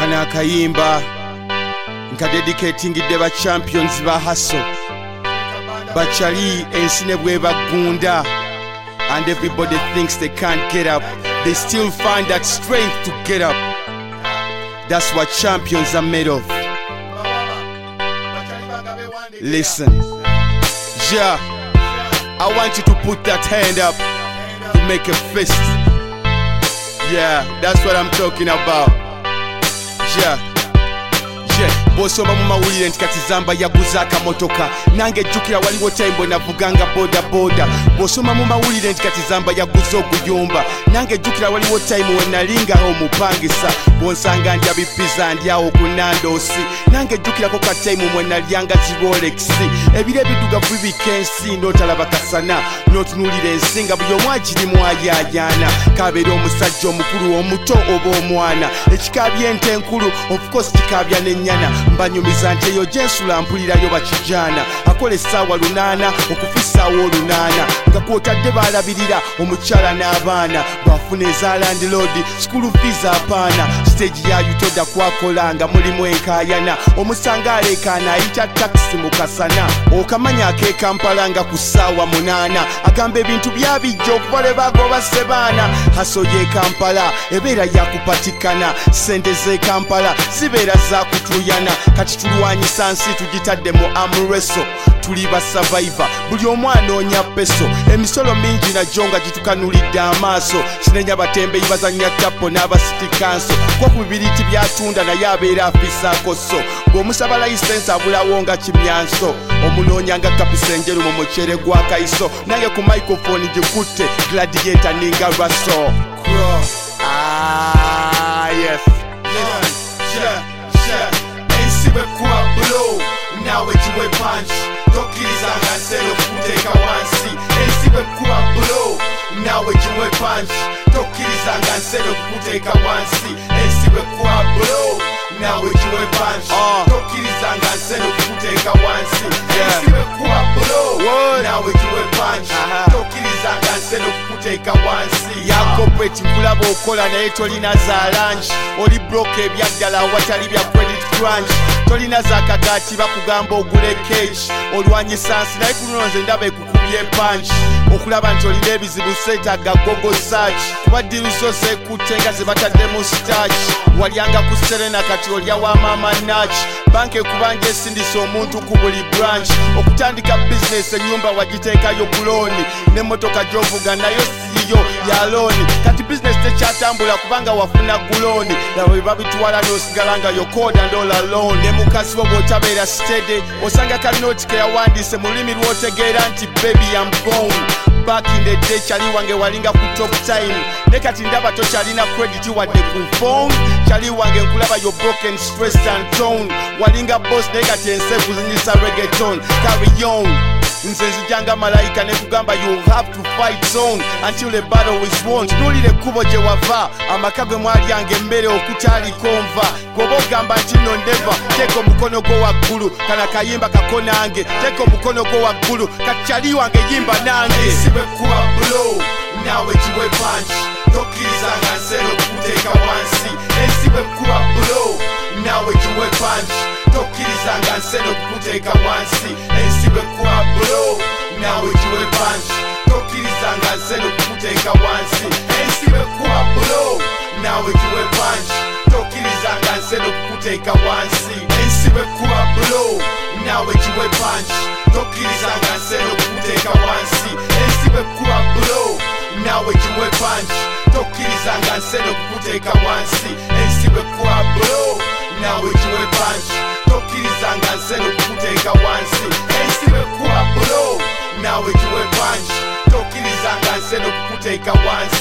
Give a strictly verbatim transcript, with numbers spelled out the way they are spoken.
Kana akayimba nka dedicatingidde ba champions ba hustle bachali ensi ne bwe bagunda, and everybody thinks they can't get up, they still find that strength to get up. That's what champions are made of. Listen, yeah, I want you to put that hand up to make a fist. Yeah, that's what I'm talking about. Yeah, yeah. Bosoma mu mawulire nti kati Zamba yaguza akamotoka, nange jjukira waliwo time navuganga boda boda. Bosoma mu mawulire nti kati Zamba yaguza oguyumba, nange jjukira waliwo time wenalingaho omupangisa. Bonsanga ndya bipiza ndyawo ku Nandosi, nange jjukirako ka time mwenalyanga zi Rolex. Ebire ebidugavu bibika ensi n'otalaba kasana, n'otunuulira ensi nga buli omu agirimu ayayaana. Kabeera omusajja omukulu, omuto oba omwana, ekikaabya ente enkulu, of course kikaabya n'ennyana. Mbanyumiza nti eyo gyensula mpulirayo bakijaana, akola essaawa lunaana okufisaawo olunaana, nga kwotadde baalabirira omukyala n'abaana, bwafuna eza landlord school fees apaana. Stage ya yutoda kwakola nga mulimu enkaayana, omusanga aleekaana ayita taxi mu kasana. Okamanya ake Kampala nga ku ssaawa munaana, agamba ebintu byabijja okuva lwe bagoba ssebaana. Haso ye Kampala ebeera yakupatikana, sente z'e Kampala zibeera zaakutuyana. Kati tulwanyisa nsi tugitadde mu amreso, tuli ba survivor, buli omu anoonya peso. Emisolo mingi nagyo nga gitukanulidde amaaso, sinenya batembeyi bazannya tapo n'abasiti kanso. Kwa ku bibiriti byatunda naye abeera afisaako so, ng'omusaba layisensi abulawo nga kimyanso. Omunoonya nga kapisenjeru mu mucere gwa kaiso, nange ku microphone gikutte gladiator ninga Russell Crowe. Ah yes, yeah, yeah, yeah. Ensi bwekuba blow nawe giwe punch, tokkiriza nga nsero kuteeka wansi. Ensi bwekuba blow nawe giwe punch, tokkiriza nga nsero kuteeka wansi. Ensi bwekuba blow nawe giwe punch, tokkiriza nga nsero kuteeka wansi. Ensi bwekuba blow nawe giwe punch, tokkiriza nga nsero kuteeka wansi. Yakopeti nkulaba okola naye tolina za lunch, oli broke ebyaddala awatali bya credit crunch. Tolina za kagaati bakugamba ogule keeki, olwanyisa nsi naye kuno nze ndaba ekukubye punch. Okulaba nti olina ebizibu seetaaga gogo search, kuba ddiru zo zeekutte nga ze batadde mu starch. Walyanga ku Serena kati olya wa Mama Nach, banka ekubanja esindisa omuntu ku buli branch. Okutandika business ennyumba wagiteekayo bulooni, n'emmotoka gy'ovuga nayo siyo ya looni. Kati business tekyatambula kubanga wafuna gulooni, nawe bwe babitwala n'osigala nga yokoda and all alone. Ne mukazi wo bw'otabeera steady, osanga kanooti ke yawandiise mu lulimi lw'otegeera nti baby I'm gone. Back in the day chali wange walinga ku top time, ne kati ndaba tokyalina credit wadde ku phone. Chali wange nkulaba yo broken stressed and torn, walinga boss ne kati ensevu zinyisa reggaeton. Carry on, nze nzijanga malayika ne kugamba you have to fight zone until the battle is won. Tunulire ekkubo gye wava, amaka gwe mwalyanga emmere okutaaliko nva. Gwoba ogamba nti no never, teeka omukono gwo waggulu, kana kayimba kako nange. Teeka omukono gwo waggulu, kati chali wange yimba nange. Ensi bwekuba blow nawe giwe punch, tokkiriza nga nsero kuteeka wansi. Ensi bwekuba blow nawe giwe punch, tokkiriza nga nsero kuteeka wansi. Ensi bwekuba blow nawe giwe punch, tokkiriza nga nsero kuteeka wansi. Ensi bwekuba blow nawe giwe punch, tokkiriza nga nsero kuteeka wansi. Ensi bwekuba blow nawe giwe punch, tokkiriza nga nsero kuteeka wansi. Ensi bwekuba blow nawe giwe punch, tokkiriza nga nsero kuteeka wansi. Ensi bwekuba blow nawe giwe punch, tokkiriza nga nsero kuteeka wansi. Ensi bwekuba blow nawe giwe punch, tokkiriza nga nsero kuteeka wansi.